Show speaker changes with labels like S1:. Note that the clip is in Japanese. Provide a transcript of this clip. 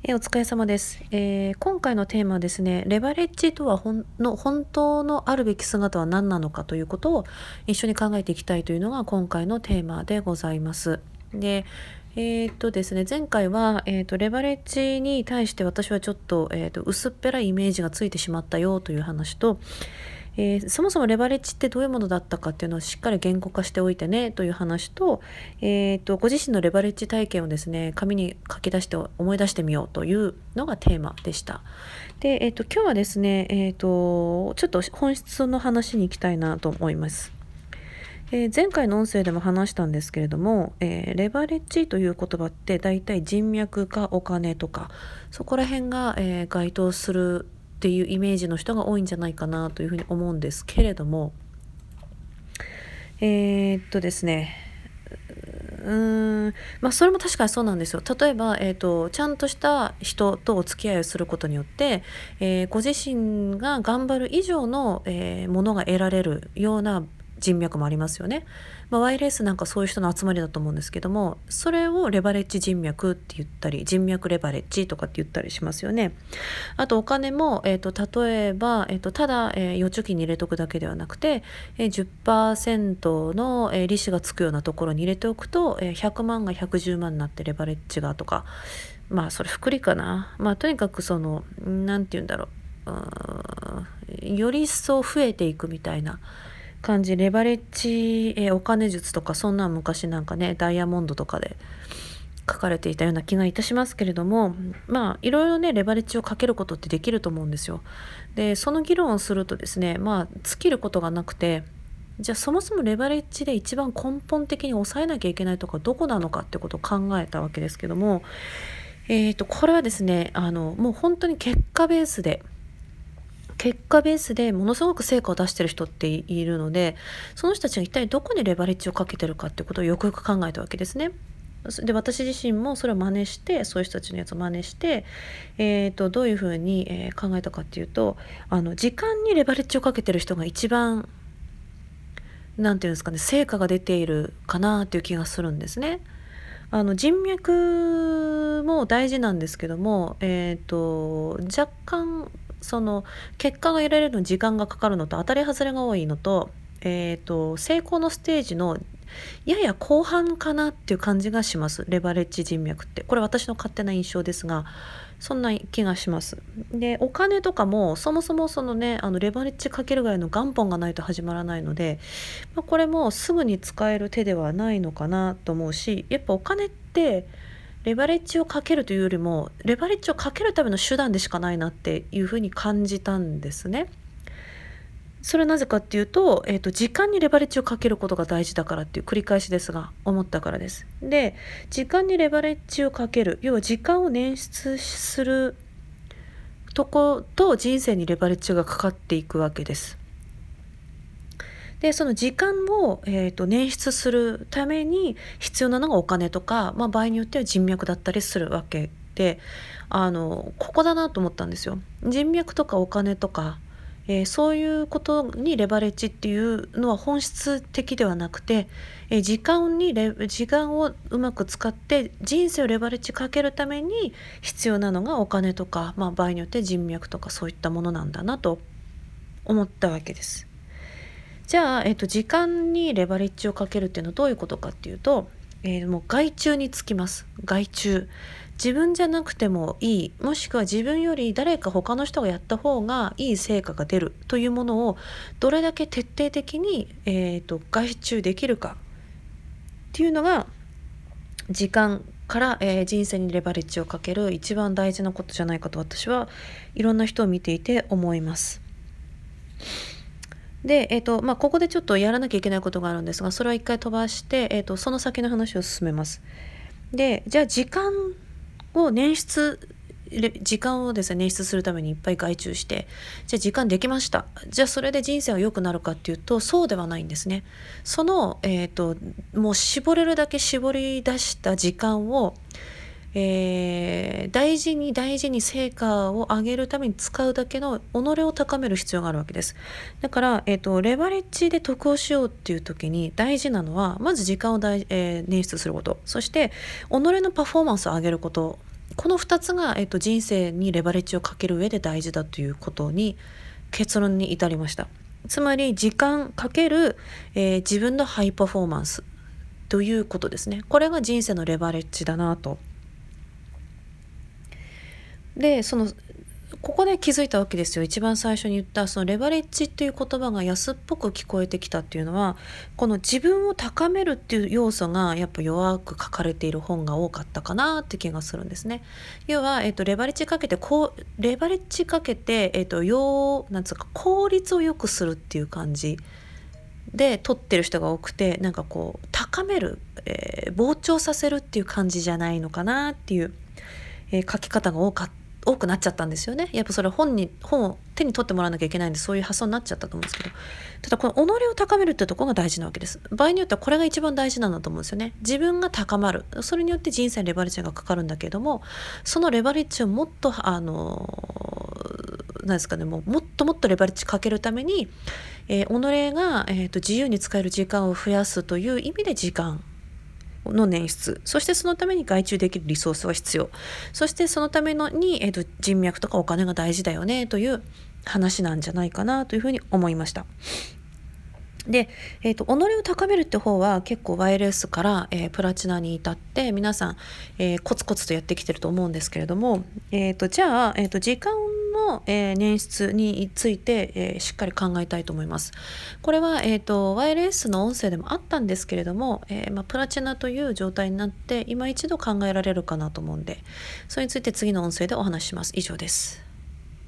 S1: お疲れ様です。今回のテーマはですね、レバレッジとは本当のあるべき姿は何なのかということを一緒に考えていきたいというのが今回のテーマでございます。で、ですね、前回は、レバレッジに対して私はちょっと、薄っぺらいイメージがついてしまったよという話と、そもそもレバレッジってどういうものだったかっていうのをしっかり言語化しておいてねという話と、ご自身のレバレッジ体験をですね、紙に書き出して思い出してみようというのがテーマでした。で、今日はですね、ちょっと本質の話に行きたいなと思います。前回の音声でも話したんですけれども、レバレッジという言葉ってだいたい人脈かお金とかそこら辺が、該当するっていうイメージの人が多いんじゃないかなというふうに思うんですけれども、ですね、それも確かにそうなんですよ。例えば、ちゃんとした人とお付き合いをすることによって、ご自身が頑張る以上の、ものが得られるような人脈もありますよね。YLS なんかそういう人の集まりだと思うんですけども、それをレバレッジ人脈って言ったり、人脈レバレッジとかって言ったりしますよね。あとお金も、例えば、ただ、預貯金に入れとくだけではなくて、10% の、利子がつくようなところに入れておくと、100万が110万になってレバレッジがとか、それ複利かな。とにかくなんて言うんだろう。より一層増えていくみたいな感じ。レバレッジ、お金術とかそんな昔なんかね、ダイヤモンドとかで書かれていたような気がいたしますけれども、いろいろねレバレッジをかけることってできると思うんですよ。でその議論をするとですね、尽きることがなくて、じゃあそもそもレバレッジで一番根本的に抑えなきゃいけないとかどこなのかってことを考えたわけですけども、これはですね、もう本当に結果ベースでものすごく成果を出してる人っているので、その人たちが一体どこにレバレッジをかけてるかってことをよくよく考えたわけですね。で私自身もそれを真似して、そういう人たちのやつを真似して、どういうふうに、考えたかっていうと、時間にレバレッジをかけてる人が一番なんていうんですかね、成果が出ているかなっていう気がするんですね。人脈も大事なんですけども、若干結果が得られるのに時間がかかるのと当たり外れが多いのと、成功のステージのやや後半かなっていう感じがします。レバレッジ人脈って。これ私の勝手な印象ですが、そんな気がします。で、お金とかもそもそもレバレッジかけるぐらいの元本がないと始まらないので、これもすぐに使える手ではないのかなと思うし、やっぱお金ってレバレッジをかけるというよりもレバレッジをかけるための手段でしかないなっていうふうに感じたんですね。それはなぜかっていうと、時間にレバレッジをかけることが大事だからっていう繰り返しですが思ったからです。で、時間にレバレッジをかける、要は時間を捻出するとこと人生にレバレッジがかかっていくわけです。でその時間を、捻出するために必要なのがお金とか、場合によっては人脈だったりするわけで、ここだなと思ったんですよ。人脈とかお金とか、そういうことにレバレッジっていうのは本質的ではなくて、時間をうまく使って人生をレバレッジかけるために必要なのがお金とか、場合によって人脈とかそういったものなんだなと思ったわけです。じゃあ、時間にレバレッジをかけるっていうのはどういうことかっていうと、もう外注につきます。外注。自分じゃなくてもいい、もしくは自分より誰か他の人がやった方がいい成果が出るというものをどれだけ徹底的に、外注できるかっていうのが時間から、人生にレバレッジをかける一番大事なことじゃないかと私はいろんな人を見ていて思います。で、ここでちょっとやらなきゃいけないことがあるんですが、それは一回飛ばして、その先の話を進めます。で、じゃあ時間をですね捻出するためにいっぱい外注して、じゃあ時間できました。じゃあそれで人生は良くなるかっていうとそうではないんですね。もう絞れるだけ絞り出した時間を、大事に成果を上げるために使うだけの己を高める必要があるわけです。だから、レバレッジで得をしようっていう時に大事なのはまず時間を捻出すること、そして己のパフォーマンスを上げること、 この2つが、人生にレバレッジをかける上で大事だということに結論に至りました。つまり時間かける、自分のハイパフォーマンスということですね。これが人生のレバレッジだなと。でここで気づいたわけですよ。一番最初に言ったそのレバレッジっていう言葉が安っぽく聞こえてきたっていうのは、この自分を高めるっていう要素がやっぱ弱く書かれている本が多かったかなって気がするんですね。要は、レバレッジかけてレバレッジかけて、なんつうか効率を良くするっていう感じで取ってる人が多くて、なんかこう高める、膨張させるっていう感じじゃないのかなっていう、書き方が多くなっちゃったんですよね。やっぱそれ本を手に取ってもらわなきゃいけないんで、そういう発想になっちゃったと思うんですけど、ただこの己を高めるってところが大事なわけです。場合によってはこれが一番大事なんだと思うんですよね。自分が高まる、それによって人生にレバレッジがかかるんだけれども、そのレバレッジをもっとなんですかね、もっともっとレバレッジかけるために、己が、自由に使える時間を増やすという意味で時間の捻出、そしてそのために外注できるリソースは必要、そしてそのために、人脈とかお金が大事だよねという話なんじゃないかなというふうに思いました。で、己を高めるって方は結構 YLS から、プラチナに至って皆さん、コツコツとやってきてると思うんですけれども、じゃあ、時間の、捻出について、しっかり考えたいと思います。これは、YLS の音声でもあったんですけれども、プラチナという状態になって今一度考えられるかなと思うんで、それについて次の音声でお話しします。以上です。